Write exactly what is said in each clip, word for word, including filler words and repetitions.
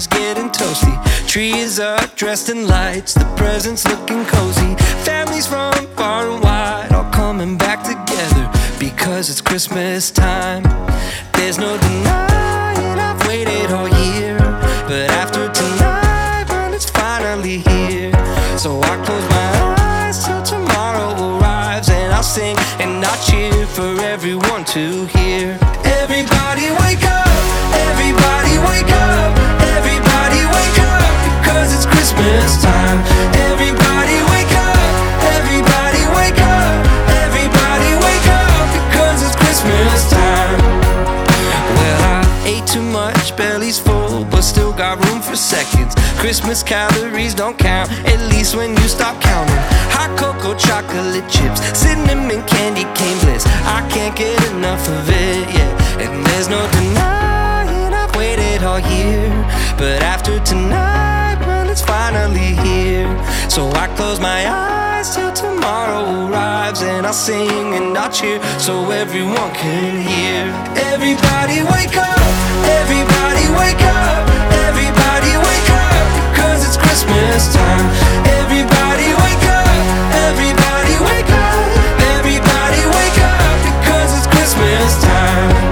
is getting toasty. Tree is up, dressed in lights, the presents looking cozy. Families from far and wide all coming back together because it's Christmas time. There's no denying I've waited all year, but after tonight, well, it's finally here. So I close my eyes till tomorrow arrives, and I'll sing and I'll cheer for everyone to hear. Everybody wake up, everybody wake up, everybody wake up, because it's Christmas time. Everybody wake up, everybody wake up, everybody wake up, because it's Christmas time. Well, I ate too much, belly's full, but still got room for seconds. Christmas calories don't count, at least when you stop counting. Hot cocoa, chocolate chips, cinnamon candy cane bliss. I can't get enough of it, yeah. And there's no denying I've waited all year, but after tonight, well, it's finally here. So I close my eyes till tomorrow arrives, and I'll sing and I'll cheer so everyone can hear. Everybody wake up, everybody wake up, everybody wake up, because it's Christmas time. Everybody wake up, everybody wake up, everybody wake up, because it's Christmas time.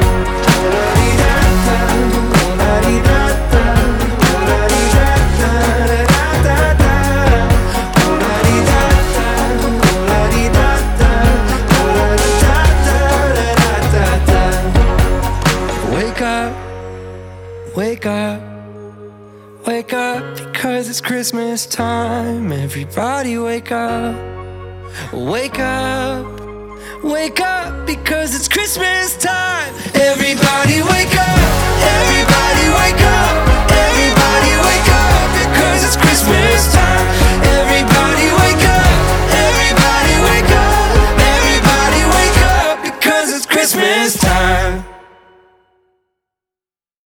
Wake up, wake up, wake up, because it's Christmas time. Everybody wake up, wake up, wake up, because it's Christmas time. Everybody wake up, everybody wake up, everybody wake up, because it's Christmas time.